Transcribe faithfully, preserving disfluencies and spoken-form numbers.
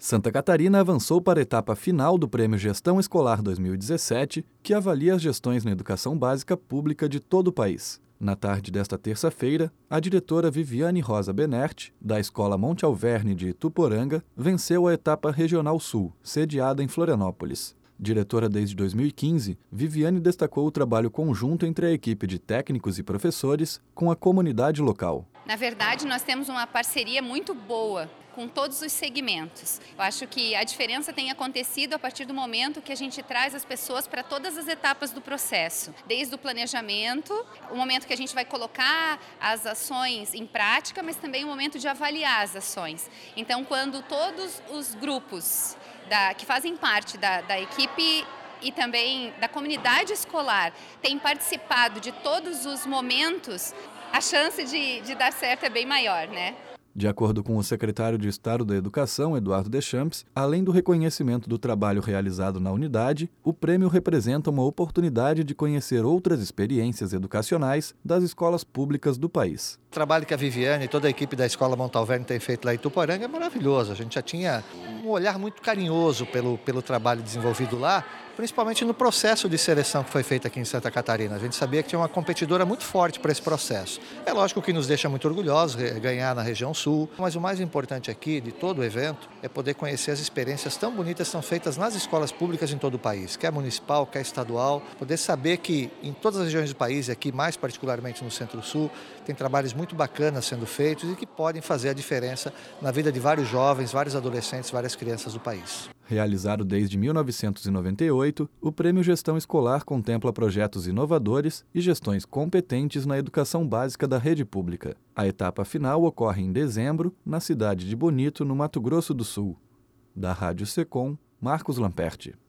Santa Catarina avançou para a etapa final do Prêmio Gestão Escolar dois mil e dezessete, que avalia as gestões na educação básica pública de todo o país. Na tarde desta terça-feira, a diretora Viviane Rosa Benert, da Escola Monte Alverne de Ituporanga, venceu a etapa Regional Sul, sediada em Florianópolis. Diretora desde dois mil e quinze, Viviane destacou o trabalho conjunto entre a equipe de técnicos e professores com a comunidade local. Na verdade, nós temos uma parceria muito boa com todos os segmentos. Eu acho que a diferença tem acontecido a partir do momento que a gente traz as pessoas para todas as etapas do processo, desde o planejamento, o momento que a gente vai colocar as ações em prática, mas também o momento de avaliar as ações. Então, quando todos os grupos da, que fazem parte da, da equipe e também da comunidade escolar têm participado de todos os momentos, a chance de, de dar certo é bem maior, né? De acordo com o secretário de Estado da Educação, Eduardo Deschamps, além do reconhecimento do trabalho realizado na unidade, o prêmio representa uma oportunidade de conhecer outras experiências educacionais das escolas públicas do país. O trabalho que a Viviane e toda a equipe da Escola Monte Alverne tem feito lá em Ituporanga é maravilhoso. A gente já tinha um olhar muito carinhoso pelo, pelo trabalho desenvolvido lá, principalmente no processo de seleção que foi feito aqui em Santa Catarina. A gente sabia que tinha uma competidora muito forte para esse processo. É lógico que nos deixa muito orgulhosos ganhar na região sul, mas o mais importante aqui de todo o evento é poder conhecer as experiências tão bonitas que são feitas nas escolas públicas em todo o país, quer municipal, quer estadual, poder saber que em todas as regiões do país, e aqui mais particularmente no Centro-Sul, tem trabalhos muito bacanas sendo feitos e que podem fazer a diferença na vida de vários jovens, vários adolescentes, várias crianças do país. Realizado desde mil novecentos e noventa e oito, o Prêmio Gestão Escolar contempla projetos inovadores e gestões competentes na educação básica da rede pública. A etapa final ocorre em dezembro, na cidade de Bonito, no Mato Grosso do Sul. Da Rádio Secom, Marcos Lamperti.